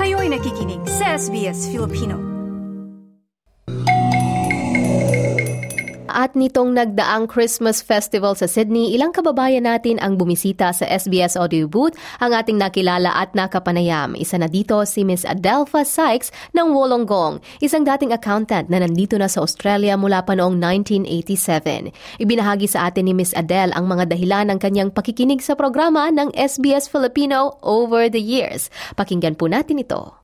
Kayo'y nakikinig sa SBS Filipino. At nitong nagdaang Christmas Festival sa Sydney, ilang kababayan natin ang bumisita sa SBS Audio Booth, ang ating nakilala at nakapanayam. Isa na dito si Miss Adelpha Sykes ng Wollongong, isang dating accountant na nandito na sa Australia mula pa noong 1987. Ibinahagi sa atin ni Miss Adele ang mga dahilan ng kanyang pakikinig sa programa ng SBS Filipino over the years. Pakinggan po natin ito.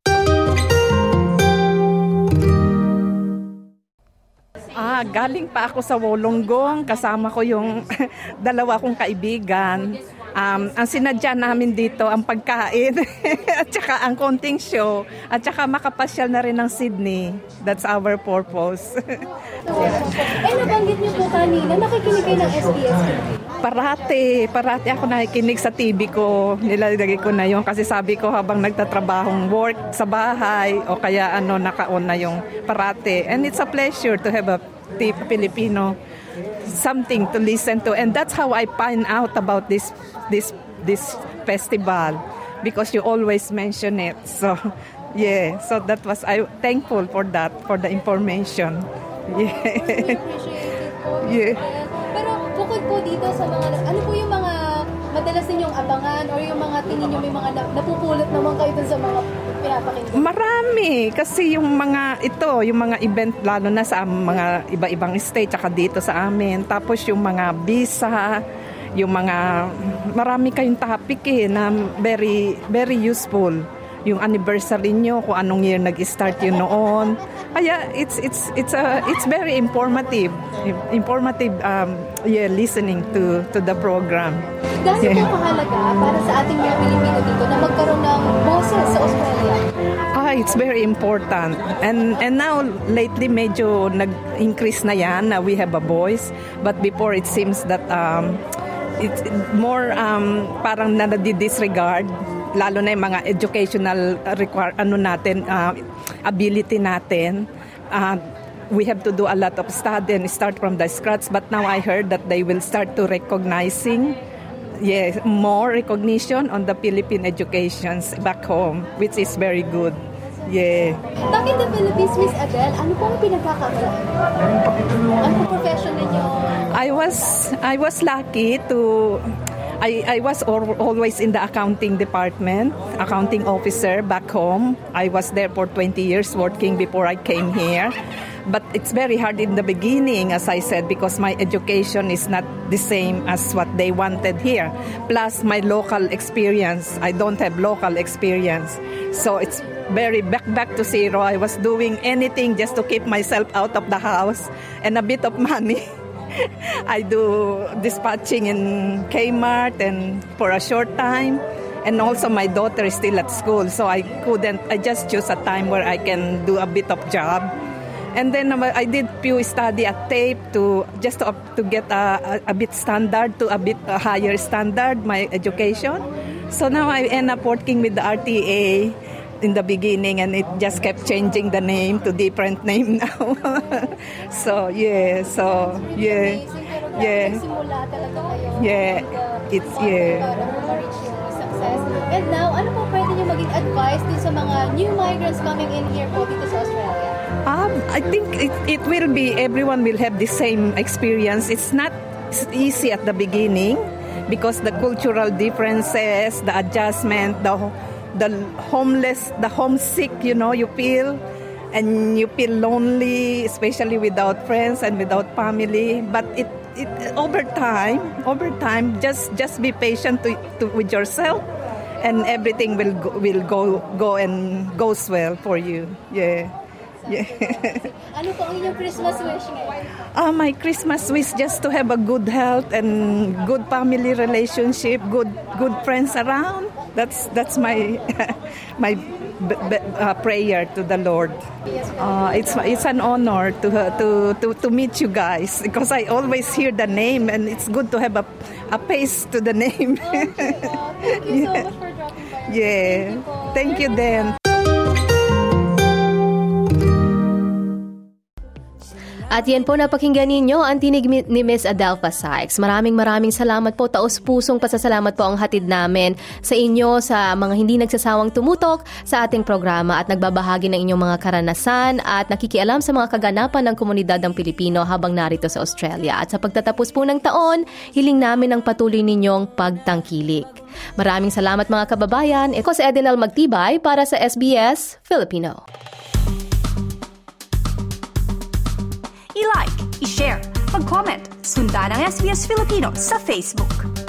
Galing pa ako sa Wollongong, kasama ko yung dalawa kong kaibigan. Ang sinadya namin dito, ang pagkain, at saka ang konting show, at saka makapasyal na rin ng Sydney. That's our purpose. Nabanggit niyo po kanina, nakikinig kayo ng SBS? Parati ako nakikinig sa TV ko. Nilalagay ko na yun kasi sabi ko habang nagtatrabahong work sa bahay o kaya naka-on na yung parati. And it's a pleasure to have a Filipino something to listen to, and that's how I find out about this festival, because you always mention it. So yeah, so that was I thankful for that, for the information. Yeah. We appreciate it po. Yeah. Pero bukod po dito sa mga, ano po yung mga madalas ninyong abangan or yung mga tingin nyo may mga napupulot naman kayo dun sa mga pinapakinggan? Marami. Kasi yung mga event lalo na sa mga iba-ibang state tsaka dito sa amin. Tapos yung mga visa, yung mga marami kayong topic na very, very useful. Yung anniversary nyo, kung anong year nag-start yun noon. Kaya it's very informative. Listening to the program. Gaano po mahalaga para sa ating mga Pilipino dito na magkaroon ng boses sa Australia? It's very important. And now, lately, medyo nag-increase na yan. We have a voice. But before, it seems that it's more parang na-disregard. Lalo na yung mga educational ability natin. We have to do a lot of study and start from the scratch. But now I heard that they will start to recognizing more recognition on the Philippine educations back home, which is very good. Yeah. Back in the Philippines, Miss Adele, ano pong pinagkakaroon? Ano pong profession ninyo? I was lucky to... I was always in the accounting department, accounting officer back home. I was there for 20 years working before I came here. But it's very hard in the beginning, as I said, because my education is not the same as what they wanted here. Plus my local experience. I don't have local experience. So it's very back to zero. I was doing anything just to keep myself out of the house and a bit of money. I do dispatching in Kmart and for a short time. And also my daughter is still at school, so I just choose a time where I can do a bit of job. And then I did few study at TAFE to get a bit standard to a bit higher standard, my education. So now I end up working with the RTA in the beginning, and it just kept changing the name to different name now. So yeah. And now, ano po pwede niyo maging advice din sa mga new migrants coming in here po dito sa Australia? I think it will be, everyone will have the same experience. It's not easy at the beginning because the cultural differences, the adjustment, the homeless, the homesick, you feel, and you feel lonely, especially without friends and without family. But it over time, just be patient with yourself, and everything will go and goes well for you. Yeah. Ano po ang inyong Christmas wish ngayon? My Christmas wish just to have a good health and good family relationship, good friends around. That's my prayer to the Lord. It's an honor to meet you guys, because I always hear the name, and it's good to have a face to the name. Thank you so much for dropping by. Yeah. Thank you, Dan. At yan po, napakinggan ninyo ang tinig ni Miss Adelpha Sykes. Maraming salamat po. Taos-pusong pasasalamat po ang hatid namin sa inyo, sa mga hindi nagsasawang tumutok sa ating programa at nagbabahagi ng inyong mga karanasan at nakikialam sa mga kaganapan ng komunidad ng Pilipino habang narito sa Australia. At sa pagtatapos po ng taon, hiling namin ang patuloy ninyong pagtangkilik. Maraming salamat mga kababayan. Ako si Edenal Magtibay para sa SBS Filipino. I-like, i-share, mag-comment, sundan ang SBS Filipino sa Facebook.